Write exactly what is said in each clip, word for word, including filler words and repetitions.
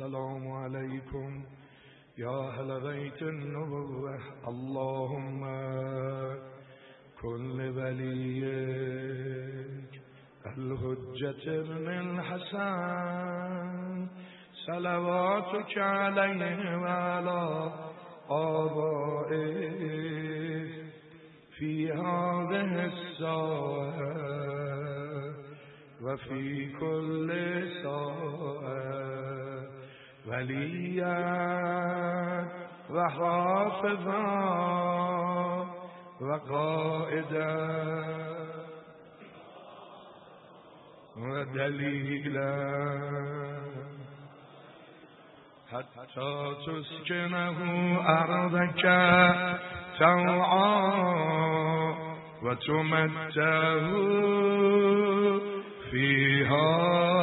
السلام عليكم يا أهل بيت النبوة اللهم كن لوليك الحجة ابن الحسن صلواتك عليه وعلى آبائه في هذه الساعة وفي كل ساعة وليا وحافظا وقائدا ودليلا حتى تسكنه أرضك طوعا وتمتعه فيها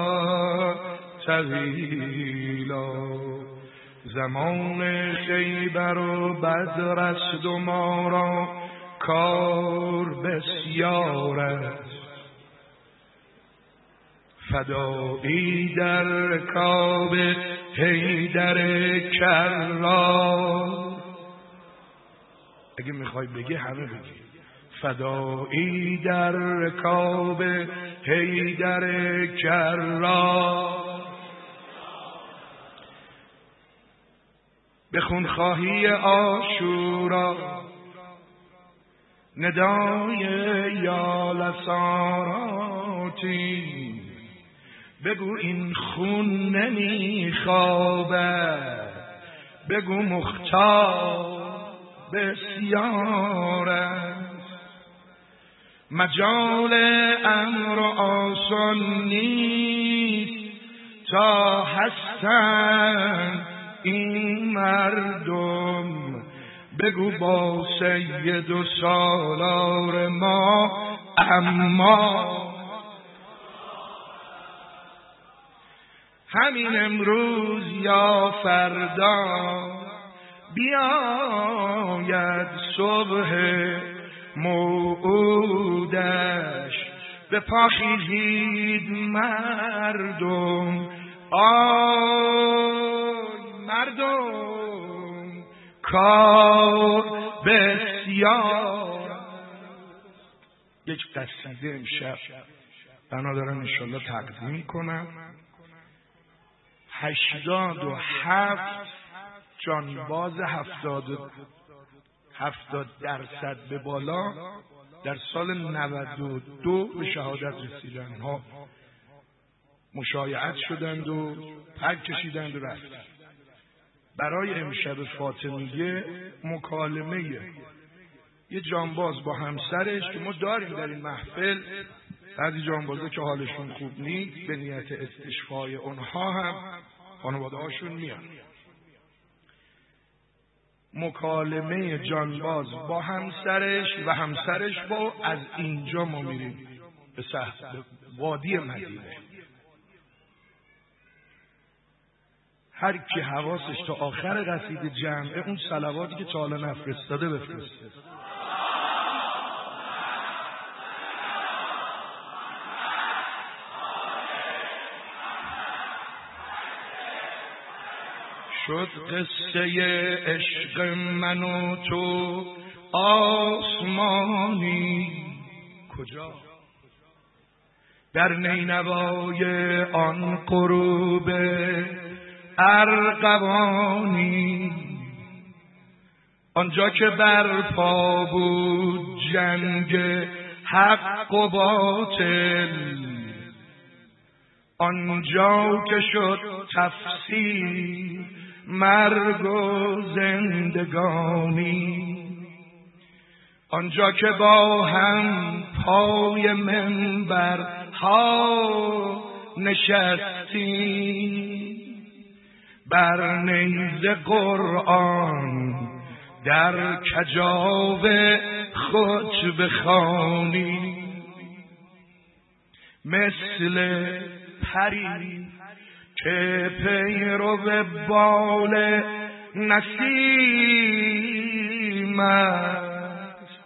طویلا. زمان خیبر و بدر است و ما را کار بسیار است، فدایی در رکاب حیدر کرار. اگه میخوای بگی همه بگی فدایی در رکاب حیدر کرار. به خونخواهی عاشورا ندای یا لساراتی، بگو این خون نمیخوابد، بگو مختار بسیار است. مجال امر آسان نیست تا هستند این مردم، بگو با سید و سالار ما اما همین امروز یا فردا بیاید صبح موعودش. به پا خیزید مردم، آی مردم کار بسیار. یک قصیده امشب بنا دارم انشالله تقدیم کنم. هشتاد و هفت جانباز هفتاد هفتاد درصد به بالا در سال نود و دو به شهادت رسیدن ها مشایعت شدند و پر کشیدند و رفتند. برای امشب فاطمیه مکالمه یه جانباز با همسرش که ما داریم در این محفل، بعضی جانبازا که حالشون خوب نیست به نیت استشفای اونها هم خانواده هاشون میان. مکالمه جانباز با همسرش و همسرش با از اینجا ما میریم به صحن وادی مدینه. هر کی حواسش تا آخر قصیده جمعه اون صلواتی که تا حالا نفرستاده بفرسته. شد قصه عشق من و تو آسمانی کجا، در نینوای آن غروب ارغوانی، آنجا که برپا بود جنگ حق و باطل، آنجا که شد تفسیر مرگ و زندگانی، آنجا که با هم پای منبرها نشستی، بر نیز قرآن در کجاو خود بخوانی، مثل پری که پیرو به بال نسیم است،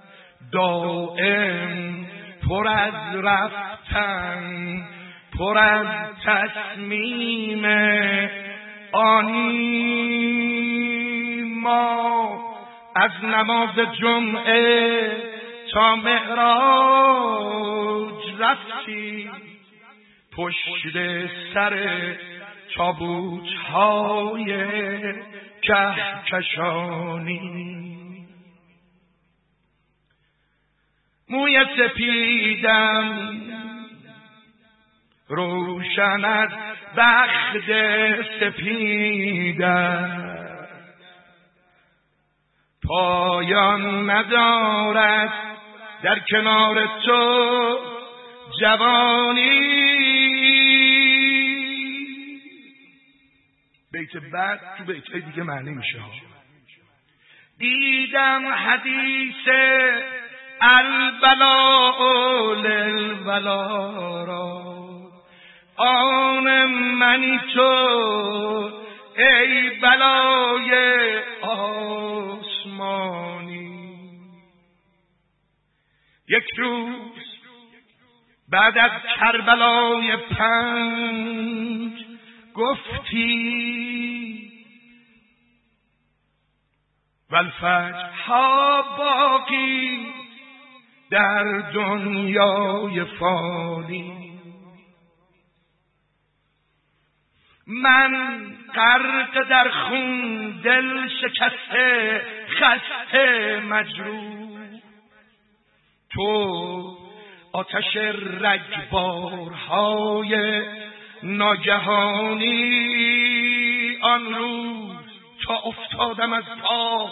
دائم پر از رفتن، پر از تصمیم آنی ما از نماز جمعه تا معراج رفتی، پشت سر تابوت های کهکشانی. موی سپیدم روشن از بخت سپیدم، پایان ندارد در کنار تو جوانی. بیت بعد تو بیت‌های دیگه معنی میشه. دیدم حدیث البلاء للولا را، آن منی تو ای بلای آسمانی. یک روز بعد از کربلای پنج گفتی والفجر ها باقی در دنیای فانی. من غرق در خون دل شکسته خسته مجروح، تو آتش رگبارهای ناگهانی. آن روز تا افتادم از پا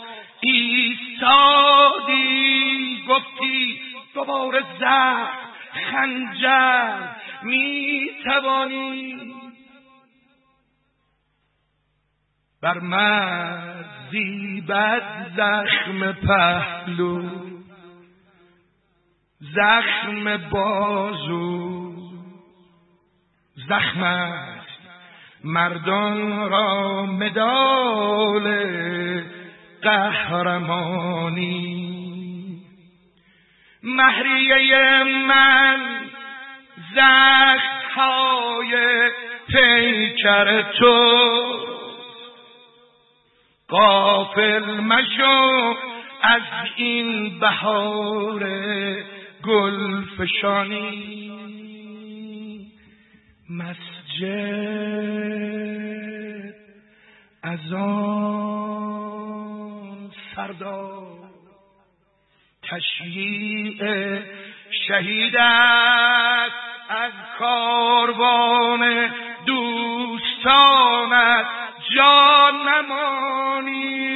ایستادی، گفتی دوباره زخم خنجر میتوانی. بر مرزی بد زخم پهلو، زخم بازو، زخم است مردان را مدال قهرمانی. مهریه من زخم‌های پیکر تو، غافل مشو از این بهار گلفشانی. مسجد از آن سردار، تشییع شهید است از کاروان دوستانت جان نمانی.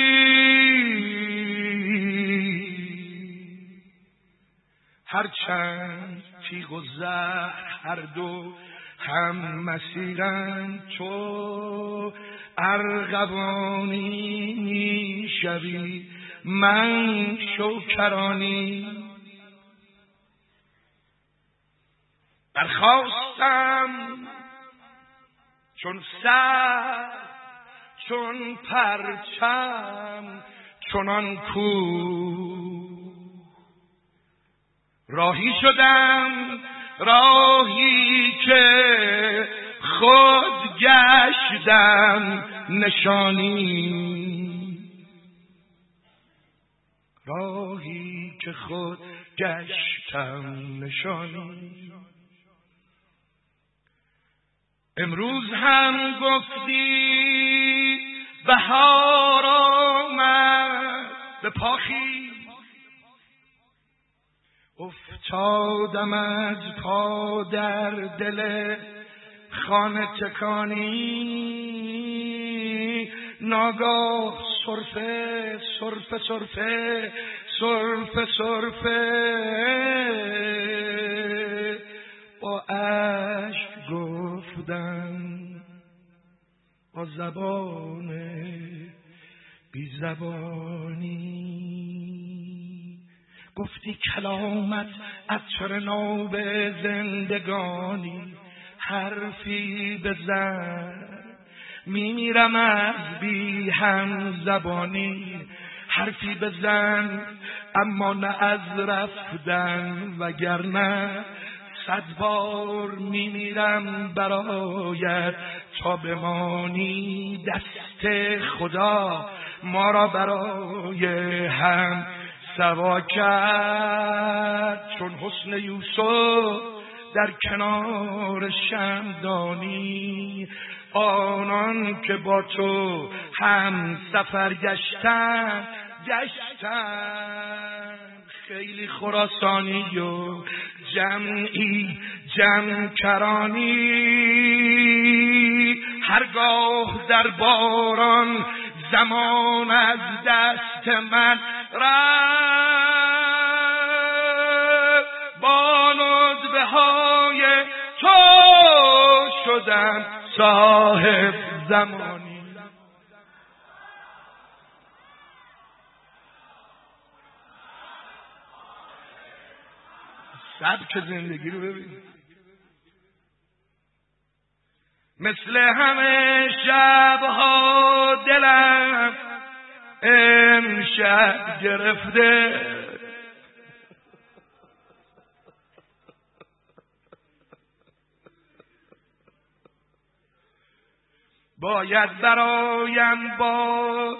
هرچند تیغ و زهر هر دو هم مسیرند، تو ارغوانی میشوی من شوکرانی. برخاستم چون سر چون پرچم چنان کو، راهی شدم راهی که خود گشتم نشانی. راهی که خود گشتم نشانی. امروز هم گفتی بهار آمد به پاخی، افتادم از پا در دل خانه تکانی. ناگاه سرفه سرفه سرفه سرفه سرفه با اشک گفتم با زبان بی زبانی. گفتی کلامت عطر ناب زندگانی، حرفی بزن میمیرم از بی هم زبانی. حرفی بزن اما نه از رفتن، وگرنه صد بار میمیرم برایت تا بمانی دست خدا ما را برای هم سوا کرد. چون حسن یوسف در کنار شمدانی آنان که با تو هم سفر گشتن گشتن خیلی خراسانی و جمعی جمع کرانی. هرگاه در باران زمان از دست من رفت با ندبه های تو شدم صاحب زمانی. سبک زندگی رو ببین. مثل همه شبها دلم امشب گرفته باید برایم با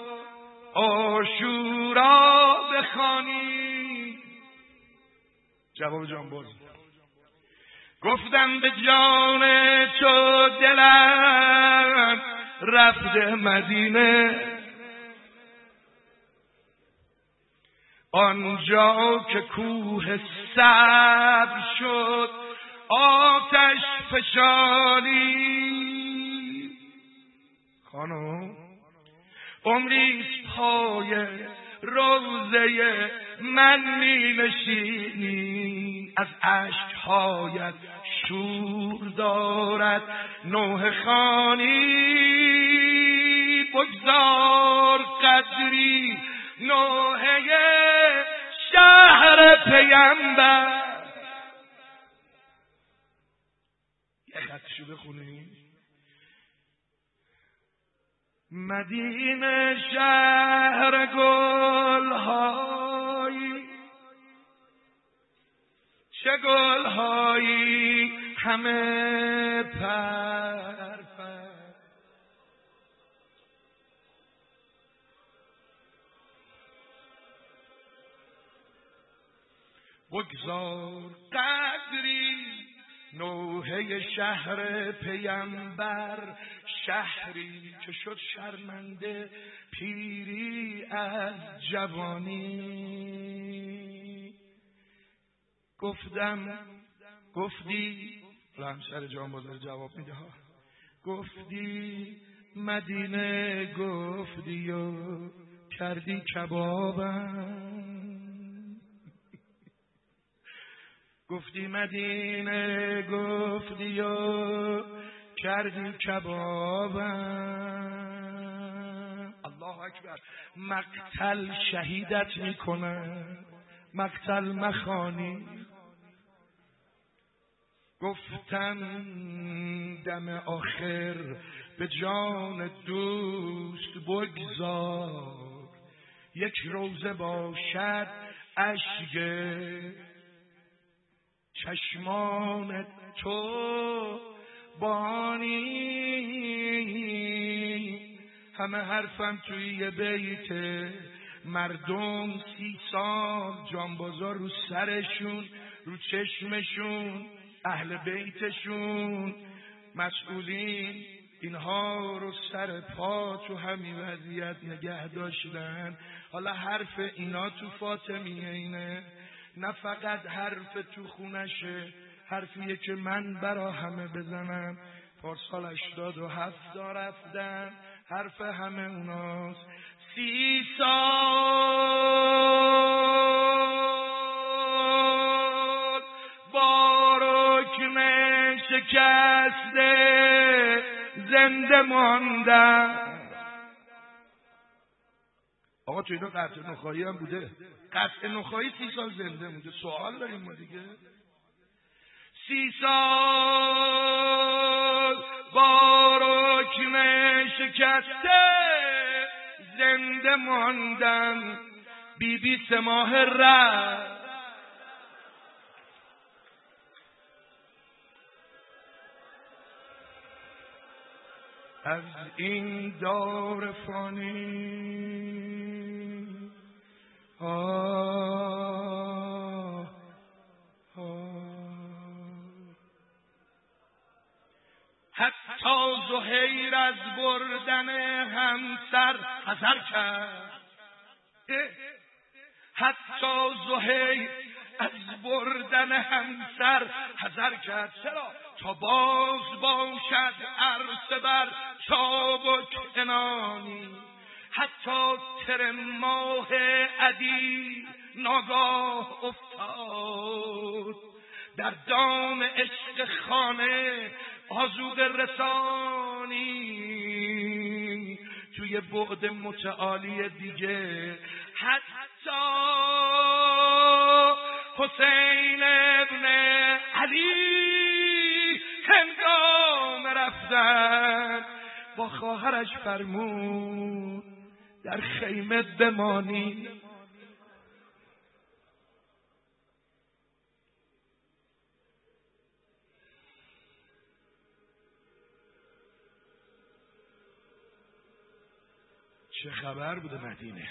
عاشورا بخوانی. جواب جانباز گفتم به جان تو دلم رفته مدینه، آنجا که کوه صبر شد آتش فشانی. خانم عمریست پای روضه من می نشینی، از اشک‌هایت شور دارد نوح خوانی. بگذار قدری نوحه شهر پیمبر. یه خطشو بخونیم. مدینه شهر گل‌هایی، چه گل‌هایی همه پرپر. بگذار قدری نوحه شهر پیمبر، شهری که شد شرمنده پیری از جوانی. گفتم گفتی همسر جان بازار جواب میده ها، گفتی مدینه گفتی و کردی کبابم. گفتی مدینه گفتی و کردی کبابم. الله اکبر. مقتل شهیدت میکنه، مقتل مخانی. گفتم دم آخر به جان دوست بگذار، یک روزه باشد اشک چشمان تو بانی. همه حرفم توی یه بیت، مردم سی سال جانبازا رو سرشون رو چشمشون اهل بیتشون مسئولین اینها رو سر پا تو همین وضعیت نگه داشتن. حالا حرف اینا تو فاطمیه اینه، نه فقط حرف تو خونشه، حرفیه که من برا همه بزنم. پارسال هشتاد و هفت رفتن، حرف همه اوناست. سی سال با رکن شکسته زنده ماندم. آقا تو اینا قطع نخایی هم بوده، قطع نخایی سی سال زنده مونده. سوال داریم ما دیگه. سی سال با رکن شکسته زنده ماندم. بی بی سه ماه رفت، از این دور فانی. آه آه حتی زهیر از بردن همسر حذر کرد. حتی زهیر از بردن همسر حذر کرد. چرا؟ تا باز باشد عرصه بر چابک عنانی. حتی تر ماه عدی ناگاه افتاد در دام عشق خانه آزوده رسانی. توی بعد متعالی دیگه حتی حسین ابن علی هنگام رفتن با خواهرش فرمود در خیمه بمانی. چه خبر بوده مدینه؟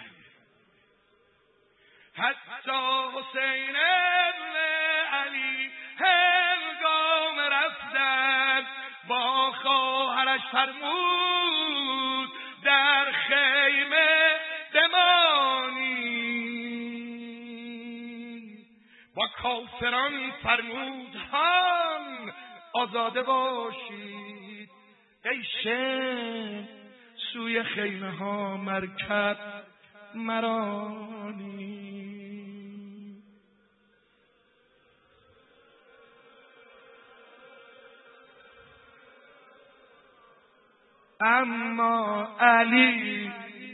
حتی حسین ابن علی هنگام رفتن با خواهرش فرمود در خیمه بمانی. با کافران فرمود هان آزاده باشید. ای شم سوی خیمه ها مرکب مرانی. اما علی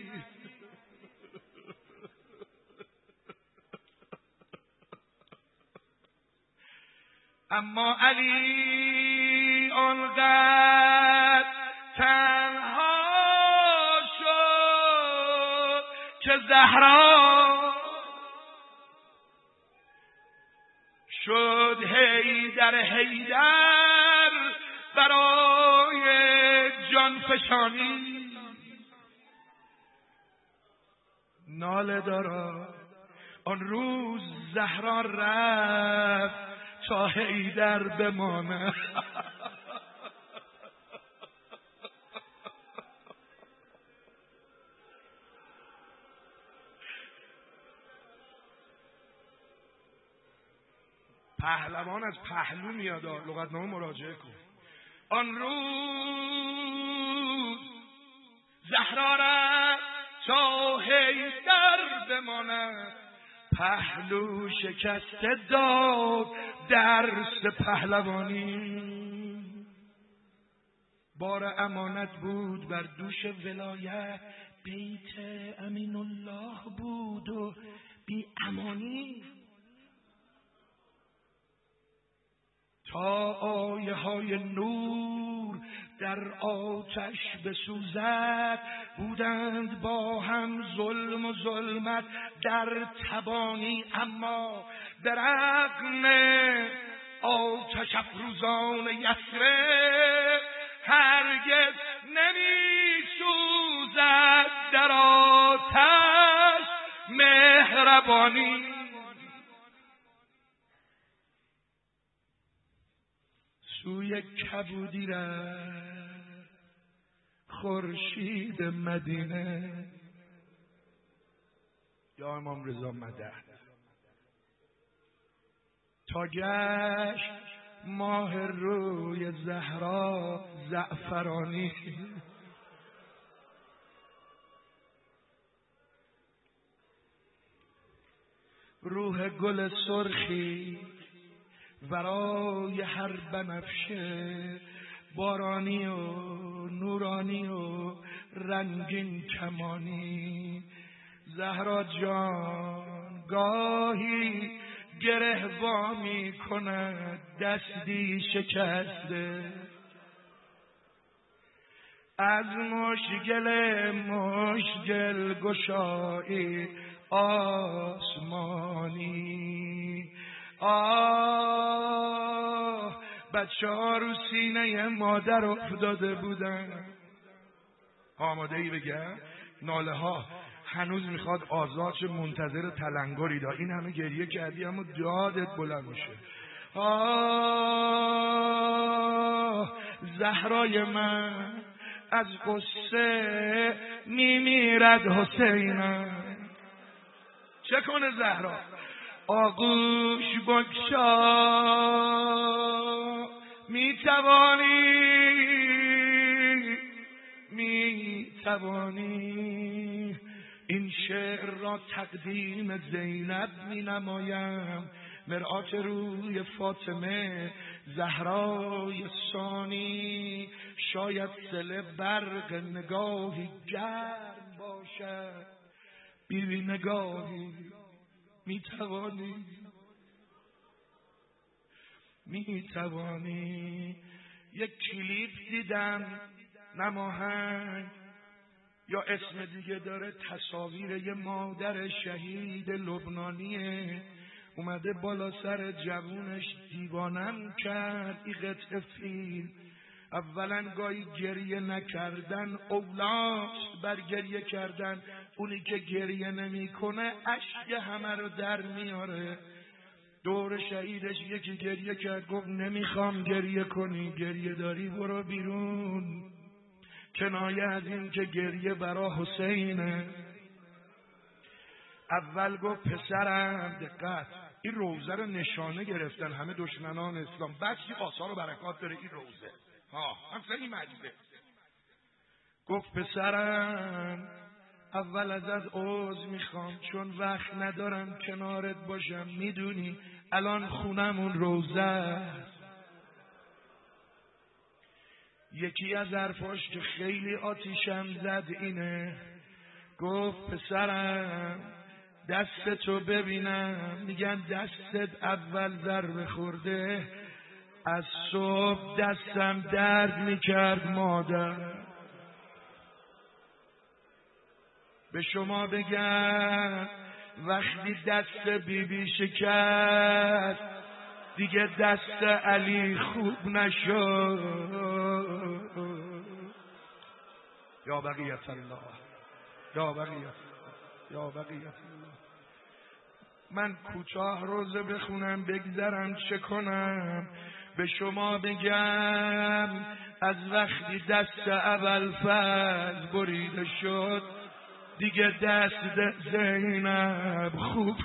اما علی آنقدر تنها شد که زهرا شد حیدر حیدر برای جان فشانی. ناله دارا آن روز زهرا رفت تا حیدر بمانه. پهلوان از پهلو میاد، لغتنامه مراجعه کن. آن روز زهرا رفت تا حیدر بماند. پهلو شکسته داد درس پهلوانی. بار امانت بود بر دوش ولایت، بیت امین الله بود و بی امانی. تا آیه های نور در آتش بسوزد، بودند با هم ظلم و ظلمت در تبانی. اما در رغم آتش افروزان یثرب هرگز نمی سوزد در آتش مهربانی. سوی کبودی رفت خورشید مدینه. یا امام رضا مدد تا گشت ماه روی زهرا زعفرانی. روح گل سرخی ورای هر بنفشه، بارانی و نورانی و رنگین کمانی. زهرا جان گاهی گره وا می کند دستی شکسته، از مشگل مشگل گشایی آسمانی. آه بچه ها رو سینه مادر افتاده بودن، آماده ای بگم؟ ناله ها هنوز میخواد آزاد شه، منتظر تلنگری دا. این همه گریه کردی اما دادت بلند میشه. آه زهرای من از قصه میمیرد حسینم. چه کنه زهرا؟ آغوش بکشا میتوانی میتوانی این شعر را تقدیم زینب می نمایم، مرآت روی فاطمه زهرای ثانی. شاید صله برق نگاهی گرم باشد، بیبی نگاهی میتوانی میتوانی. یک کلیپ دیدم نماهنگ یا اسم دیگه داره، تصاویر یه مادر شهید لبنانیه، اومده بالا سر جوونش دیوانم کرد. این قطعه فیلم اولا گاهی گریه نکردن اولاست بر گریه کردن، اونی که گریه نمی کنه اشک همه رو در میاره. دور شهیدش یکی گریه کرد، گفت نمیخوام گریه کنی، گریه داری برو بیرون. کنایه از این که گریه برا حسینه. اول گفت پسرم، دقت، این روزه رو نشانه گرفتن همه دشمنان اسلام، بعد چی آثار و برکات داره این روزه ها، همسه این مجده. گفت پسرم اول ازت عذر میخوام چون وقت ندارم کنارت باشم، میدونی الان خونمون روزه است. یکی از حرفاش که خیلی آتیشم زد اینه، گفت پسرم دستتو ببینم، میگن دستت اول ضربه خورده، از صبح دستم درد میکرد مادر. به شما بگم وقتی دست بیبی شکست دیگه دست علی خوب نشد. یا بقیت الله، یا بقیت یا بقیت الله. من کوتاه روزه بخونم بگذرم چه کنم؟ به شما بگم از وقتی دست ابوالفضل بریده شد دیگه دست زینب خوب.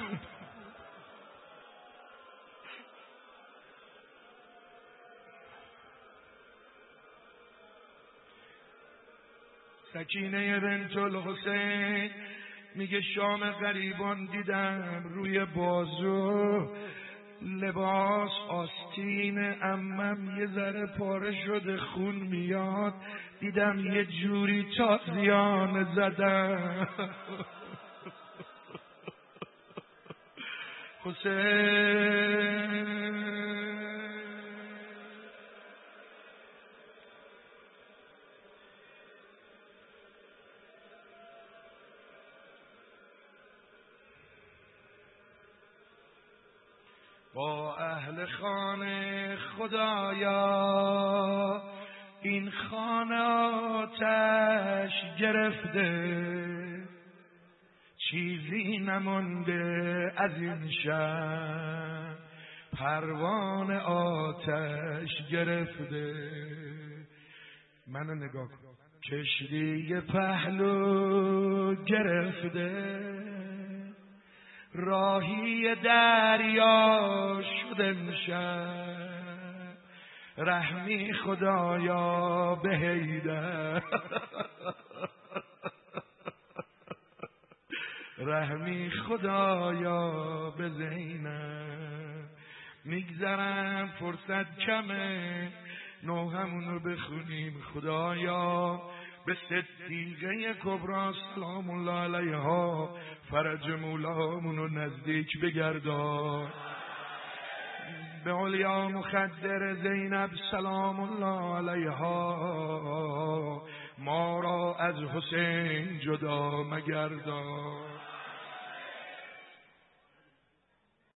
سکینه بنت الحسین میگه شام غریبان دیدم روی بازو لباس آستین عمم یه ذره پاره شده خون میاد، دیدم یه جوری تازیانه زدم. حسین با اهل خانه خدایا این خانه آتش گرفته، چیزی نمانده از این شب پروانه آتش گرفته. منو نگاه کن، کشتی پهلو گرفته، راهی دریا شده میشن، رحمی خدایا به حیدر، رحمی خدایا به زینب. میگذرم فرصت کمه، نوحمونو بخونیم خدایا به صدیقه کبری سلام الله علیها فرج مولامونو نزدیک بگردان، به علیا مخدر زینب سلام الله علیها ما را از حسین جدا مگردان.